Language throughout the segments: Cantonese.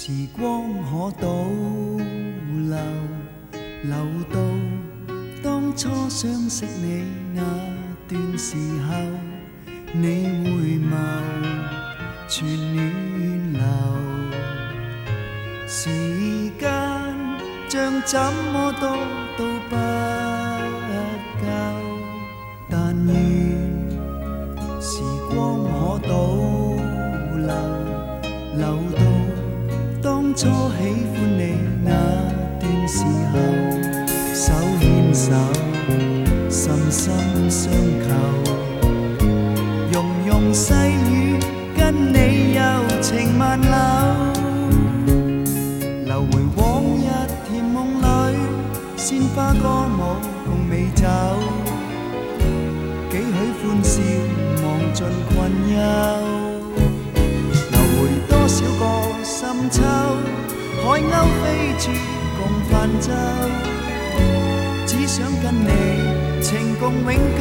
時光可倒流，流到當初相識你那段時候，你回眸全暖流，時間像怎麼多都不夠，但願時光可倒流，流到當初喜歡你那段時候，手牽手，深深相扣，融融細雨，跟你柔情萬縷，流回往日甜夢裏，鮮花歌舞共美酒，幾許歡笑，忘盡困憂。多少個深秋，海鷗飛處共泛舟，只想跟你情共永久。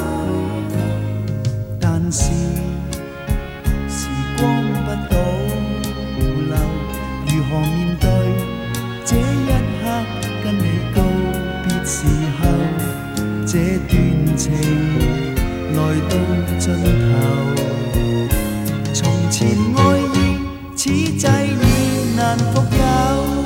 但是時光不倒流，如何面對這一刻跟你告別時候，這段情來到盡頭，從前愛意此際已難復有。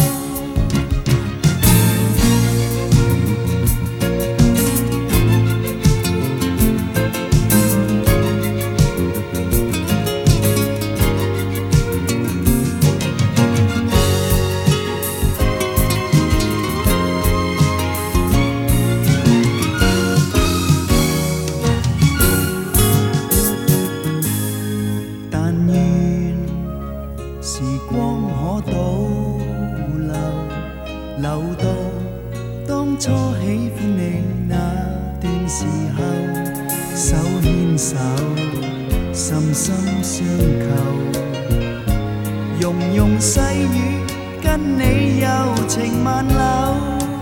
但願時光可倒流，流到當初喜歡你那段時候，手牽手，深深相扣，融融細雨，跟你柔情萬縷，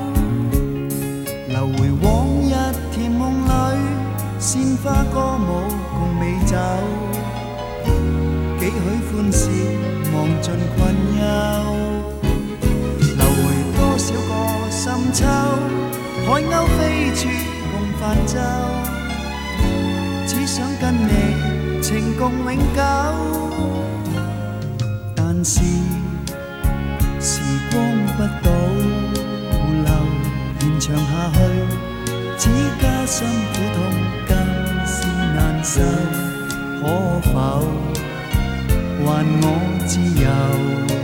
流回往日甜夢裏，鮮花歌舞共美酒，幾許歡笑，忘盡困憂。流回多少個深秋，海鷗飛處共泛舟，只想跟你情共永久。但是時光不倒流，延長下去，只加深苦痛更是難受。可否還我自由？